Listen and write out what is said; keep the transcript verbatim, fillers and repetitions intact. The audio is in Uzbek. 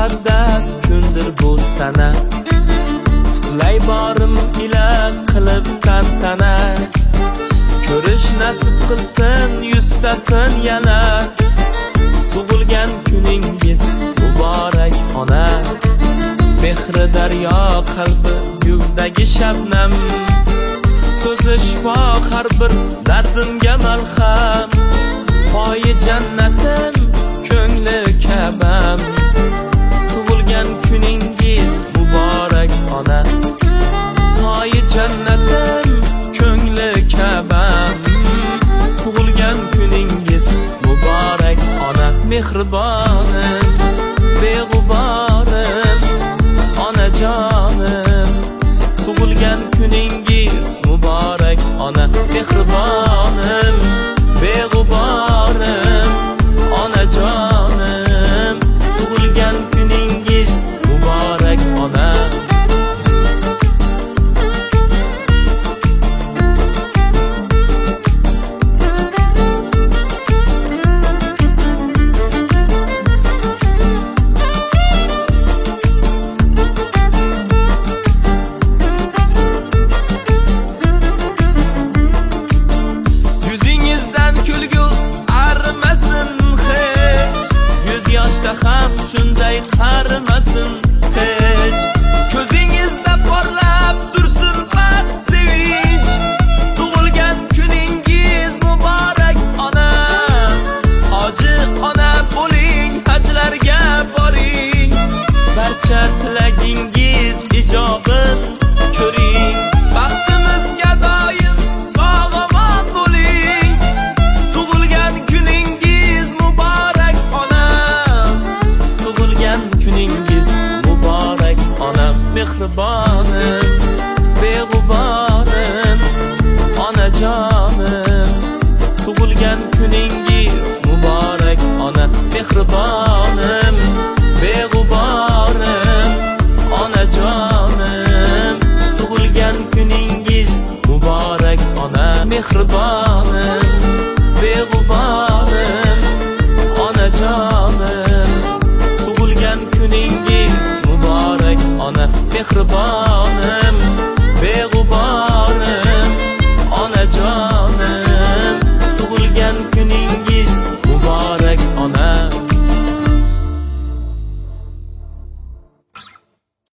muqaddas kundir bu sana. Qutlay borim ila qilib tantana, ko'rish nasib qilsin yuztasin yana. Tug'ilgan kuningiz muborak ona, mehri daryo qalbi yuldagi shabnam. So'zi shifo har bir dardimga malham, poyi jannatim ko'ngli kabam. Tug'ilgan kuningiz muborak ona, poyi jannatim ko'ngli kabam. Tug'ilgan kuningiz muborak ona, mehribonim beg'uborim onajonim. Tug'ilgan kuningiz muborak ona, mehribonim beg'uborim onajonim. Tug'ilgan kuningiz muborak ona. Ham shunday qarimasin hech, ko'zingizda porlab tursin baxt sevinch. Tug'ilgan kuningiz muborak ona, hoji ona bo'ling, hajlarga boring. Barcha tilagingiz ijobin ko'ring, baxtimizga doim sog'-omon bo'ling. Tug'ilgan kuningiz muborak ona, kuningiz muborak ona, mehribonim beg'uborim onajonim. Tug'ilgan kuningiz muborak ona, mehribonim beg'uborim onajonim. Tug'ilgan kuningiz muborak ona, mehribonim beg'uborim onajonim. Tug'ilgan kuningiz muborak ona, mehribonim